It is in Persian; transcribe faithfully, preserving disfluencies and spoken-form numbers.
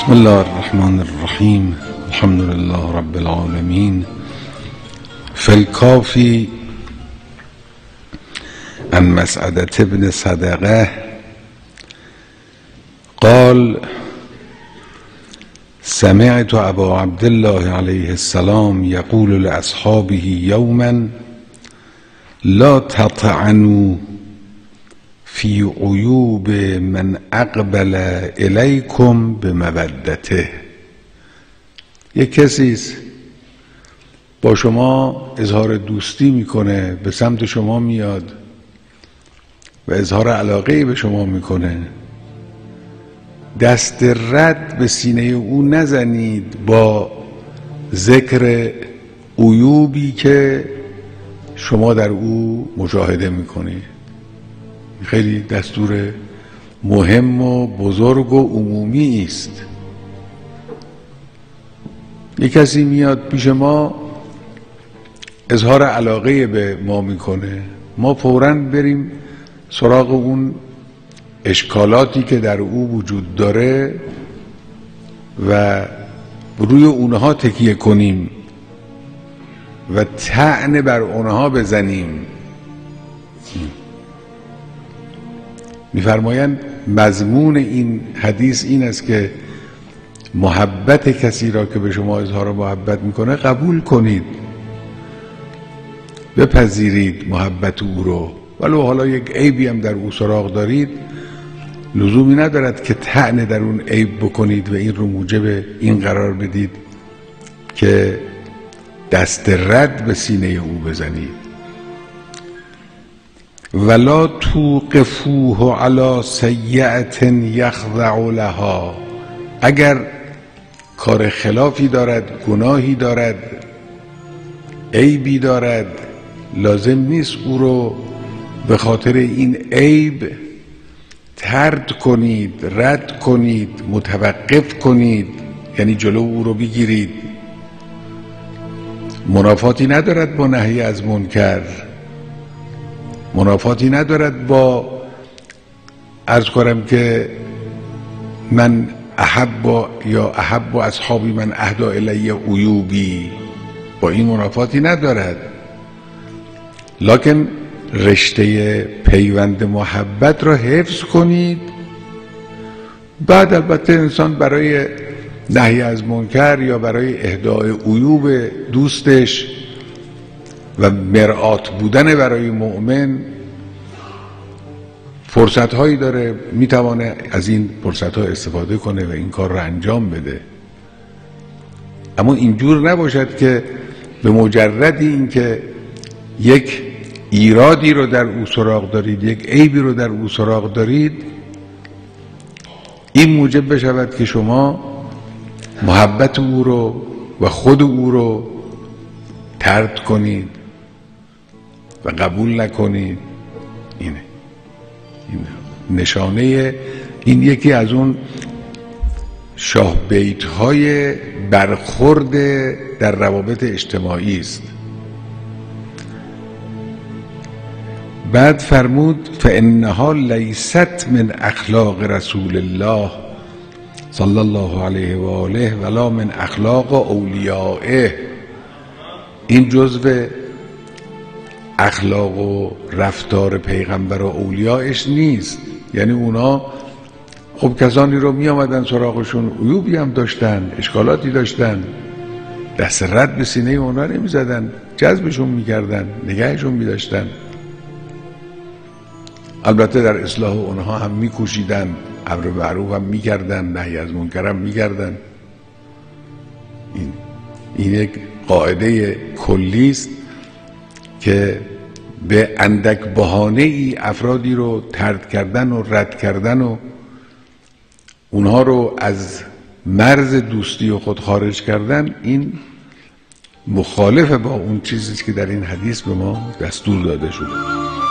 بسم الله الرحمن الرحیم. الحمد لله رب العالمین. فی الکافی عن مسعدة بن صدقه قال سمعت ابا عبد الله علیه السلام یقول لاصحابه یوما لا تطعنوا فی عیوب من اقبل الیکم بمودته. یک کسی با شما اظهار دوستی میکنه، به سمت شما میاد و اظهار علاقه به شما میکنه، دست رد به سینه او نزنید با ذکر عیوبی که شما در او مشاهده میکنید. خیلی دستور مهم و بزرگ و عمومی است. یک کسی میاد پیش ما اظهار علاقه به ما میکنه، ما فوراً بریم سراغ اون اشکالاتی که در او وجود داره و روی اونها تکیه کنیم و طعن بر اونها بزنیم. می‌فرمایند مضمون این حدیث این است که محبت کسی را که به شما اظهار محبت میکنه قبول کنید، بپذیرید محبت او رو، ولو حالا یک عیبی هم در او سراغ دارید، لزومی ندارد که طعن در اون عیب بکنید و این رو موجب این قرار بدید که دست رد به سینه او بزنید. ولا توقفوه علی سیئة یخضع لها. اگر کار خلافی دارد، گناهی دارد، عیبی دارد، لازم نیست او رو به خاطر این عیب طرد کنید، رد کنید، متوقف کنید، یعنی جلو او رو بگیرید. منافاتی ندارد با نهی از منکر، منافاتی ندارد با عرض کنم که من احب یا احب اصحابی من اهدا الی عیوبی، با این منافاتی ندارد، لکن رشته پیوند محبت را حفظ کنید. بعد البته انسان برای نهی از منکر یا برای اهدای عیوب دوستش و مرآت بودن برای مؤمن فرصت هایی داره، میتوانه از این فرصت ها استفاده کنه و این کار را انجام بده. اما اینجور نباشد که به مجرد این که یک ایرادی رو در او سراغ دارید، یک عیبی رو در او سراغ دارید، این موجب بشود که شما محبت او رو و خود او رو طرد کنید و قبول نکنید. اینه این نشانه، این یکی از اون شاه بیت های برخورد در روابط اجتماعی است. بعد فرمود فانها لیست من اخلاق رسول الله صلی الله علیه و آله ولا من اخلاق اولیائه. این جزو اخلاق و رفتار پیغمبر و اولیایش نیست. یعنی اونا خب کسانی رو می آمدن سراغشون، عیوبی هم داشتن، اشکالاتی داشتن، دست رد به سینه اونا نمی زدن، جذبشون می کردن، نگهشون می داشتن. البته در اصلاح اونها هم می کوشیدن، امر معروف هم می کردن، نهی از منکر هم می کردن. این, این یک قاعده کلی است که به اندک بهانه ای افرادی رو طرد کردن و رد کردن و اونها رو از مرز دوستی و خود خارج کردن، این مخالف با اون چیزی که در این حدیث به ما دستور داده شده.